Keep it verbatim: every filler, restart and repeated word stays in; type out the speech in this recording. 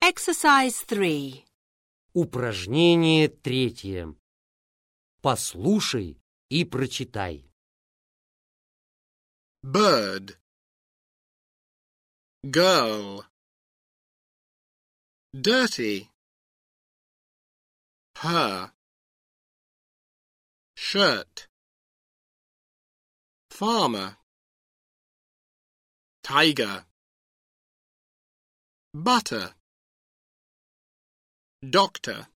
Exercise three. Упражнение третье. Послушай и прочитай. Bird, girl, dirty, her, shirt, farmer, tiger, butter, doctor.